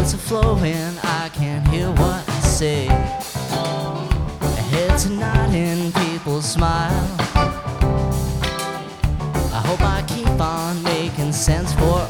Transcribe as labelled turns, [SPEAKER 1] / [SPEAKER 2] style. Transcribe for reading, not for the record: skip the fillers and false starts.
[SPEAKER 1] words are flowing, I can't hear what I say. Heads are nodding, people smile. I hope I keep on making sense for